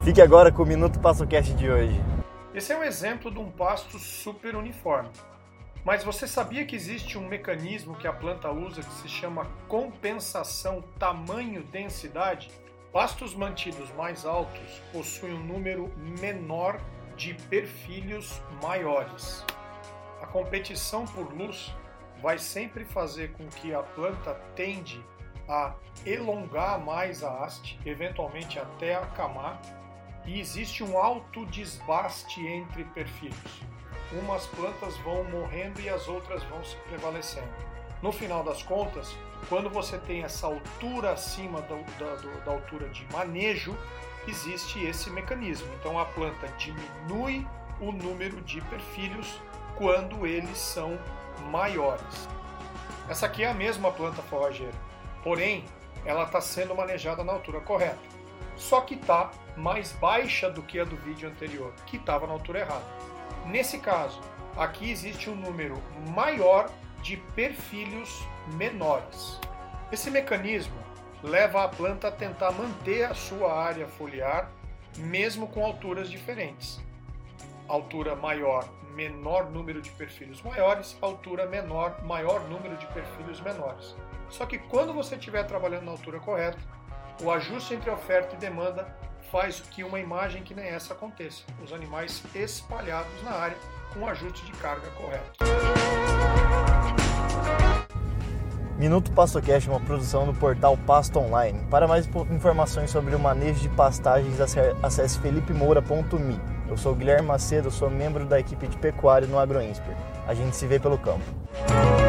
Fique agora com o Minuto PastoCast de hoje. Esse é um exemplo de um pasto super uniforme. Mas você sabia que existe um mecanismo que a planta usa que se chama compensação tamanho-densidade? Pastos mantidos mais altos possuem um número menor de perfilhos maiores. A competição por luz vai sempre fazer com que a planta tende a elongar mais a haste, eventualmente até acamar, e existe um alto desbaste entre perfilhos. Umas plantas vão morrendo e as outras vão se prevalecendo. No final das contas, quando você tem essa altura acima da altura de manejo, existe esse mecanismo. Então a planta diminui o número de perfilhos quando eles são maiores. Essa aqui é a mesma planta forrageira, porém ela está sendo manejada na altura correta. Só que está mais baixa do que a do vídeo anterior, que estava na altura errada. Nesse caso, aqui existe um número maior de perfilhos menores. Esse mecanismo leva a planta a tentar manter a sua área foliar, mesmo com alturas diferentes. Altura maior, menor número de perfilhos maiores, altura menor, maior número de perfilhos menores. Só que quando você estiver trabalhando na altura correta, o ajuste entre oferta e demanda faz que uma imagem que nem essa aconteça. Os animais espalhados na área com o ajuste de carga correto. Minuto PastoCast é uma produção do portal Pasto Online. Para mais informações sobre o manejo de pastagens, acesse felipemoura.me. Eu sou o Guilherme Macedo, sou membro da equipe de pecuária no AgroInsper. A gente se vê pelo campo.